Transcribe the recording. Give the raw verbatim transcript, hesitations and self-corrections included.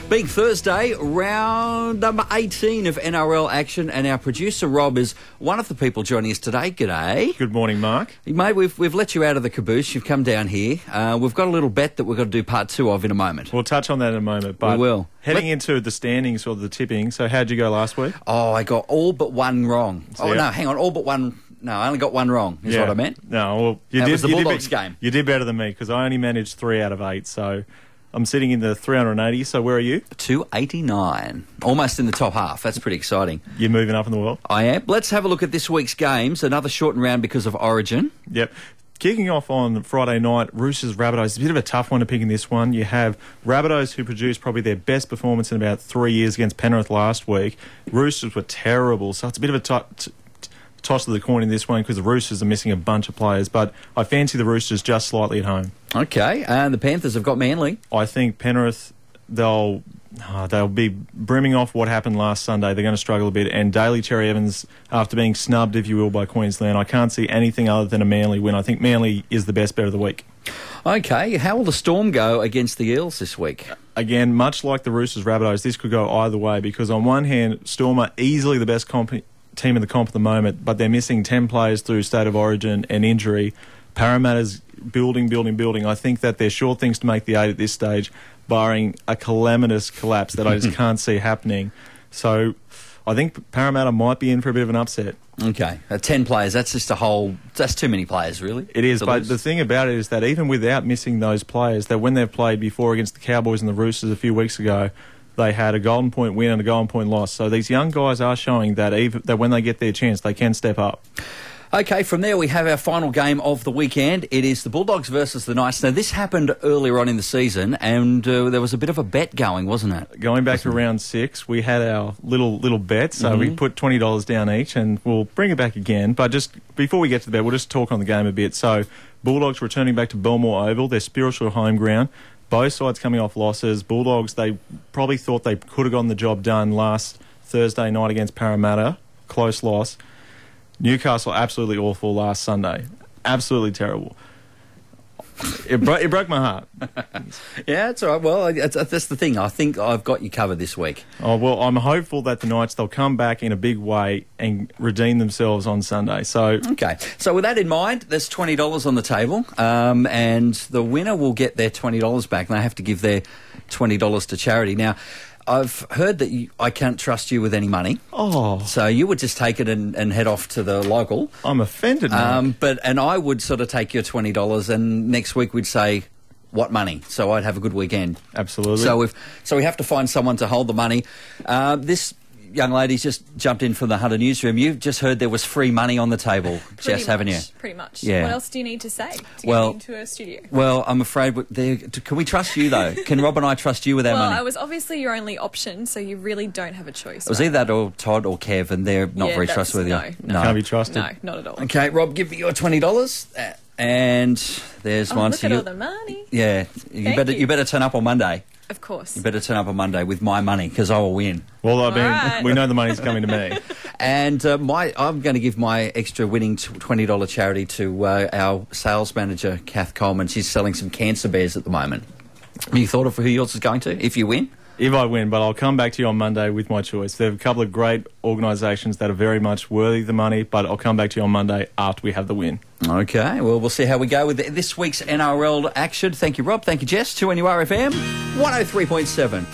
Being Thursday, round number eighteen of N R L action, and our producer Rob is one of the people joining us today. G'day. Good morning, Mark. Mate, we've, we've let you out of the caboose. You've come down here. Uh, we've got a little bet that we've got to do part two of in a moment. We'll touch on that in a moment. But we will. Heading Let- into the standings or the tipping, so how'd you go last week? Oh, I got all but one wrong. So, oh, yeah. no, hang on, all but one. No, I only got one wrong, is Yeah. what I meant. No, well, you That did was the you did Bulldogs be- game. You did better than me because I only managed three out of eight, so I'm sitting in the three hundred eighty. So where are you? two eighty-nine. Almost in the top half. That's pretty exciting. You're moving up in the world. I am. Let's have a look at this week's games. Another shortened round because of Origin. Yep. Kicking off on Friday night, Roosters Rabbitohs. It's a bit of a tough one to pick in this one. You have Rabbitohs, who produced probably their best performance in about three years against Penrith last week. Roosters were terrible, so it's a bit of a to- t- t- toss of the coin in this one because the Roosters are missing a bunch of players, but I fancy the Roosters just slightly at home. Okay, and the Panthers have got Manly. I think Penrith, they'll oh, they'll be brimming off what happened last Sunday. They're going to struggle a bit. And Daly Cherry Evans, after being snubbed, if you will, by Queensland, I can't see anything other than a Manly win. I think Manly is the best bet of the week. Okay, how will the Storm go against the Eels this week? Again, much like the Roosters Rabbitohs, this could go either way because on one hand, Storm are easily the best comp- team in the comp at the moment, but they're missing ten players through state of origin and injury. Parramatta's building, building, building. I think that they're sure things to make the eight at this stage, barring a calamitous collapse that I just can't see happening. So I think Parramatta might be in for a bit of an upset. Okay, uh, ten players, that's just a whole... That's too many players, really. It is, to but lose. the thing about it is that even without missing those players, that when they've played before against the Cowboys and the Roosters a few weeks ago, they had a golden point win and a golden point loss. So these young guys are showing that even that when they get their chance, they can step up. Okay, from there we have our final game of the weekend. It is the Bulldogs versus the Knights. Now, this happened earlier on in the season, and uh, there was a bit of a bet going, wasn't it? Going back to round six, we had our little little bet, so Mm-hmm. we put twenty dollars down each, and we'll bring it back again. But just before we get to the bet, we'll just talk on the game a bit. So, Bulldogs returning back to Belmore Oval, their spiritual home ground. Both sides coming off losses. Bulldogs, they probably thought they could have gotten the job done last Thursday night against Parramatta. Close loss. Newcastle, absolutely awful last Sunday. Absolutely terrible. It, bro- it broke my heart. Yeah, it's all right. Well, it's, that's the thing. I think I've got you covered this week. Oh, well, I'm hopeful that the Knights, they'll come back in a big way and redeem themselves on Sunday. So, Okay, so with that in mind, there's twenty dollars on the table, um, and the winner will get their twenty dollars back, and they have to give their twenty dollars to charity. Now, I've heard that you, I can't trust you with any money, oh, so you would just take it and, and head off to the local. I'm offended now. Um, but and I would sort of take your twenty dollars, and next week we'd say, what money? So I'd have a good weekend. Absolutely. So we've so we have to find someone to hold the money. Uh, this young lady's just jumped in from the Hunter newsroom. You've just heard there was free money on the table, Jess, haven't you? Pretty much. Yeah. What else do you need to say to Well- get into a studio? Well, I'm afraid. we- there- Can we trust you though? Can Rob and I trust you with our Well, money? I was obviously your only option, so you really don't have a choice. It was right? either that or Todd or Kev, and they're not Yeah, very that's- trustworthy. no, no. Can't be trusted. No, not at all. Okay, Rob, give me your twenty dollars, uh, and there's Oh, one. look So at you- all the money. yeah, you Thank better you. you better turn up on Monday. Of course. You better turn up on Monday with my money because I will win. Well, I mean, Alright. we know the money's coming to me. And uh, my, I'm going to give my extra winning twenty dollars charity to uh, our sales manager, Kath Coleman. She's selling some cancer bears at the moment. Have you thought of who yours is going to, if you win? If I win, but I'll come back to you on Monday with my choice. There are a couple of great organisations that are very much worthy of the money, but I'll come back to you on Monday after we have the win. Okay, well, we'll see how we go with this week's N R L action. Thank you, Rob. Thank you, Jess. two N U R F M, one oh three point seven.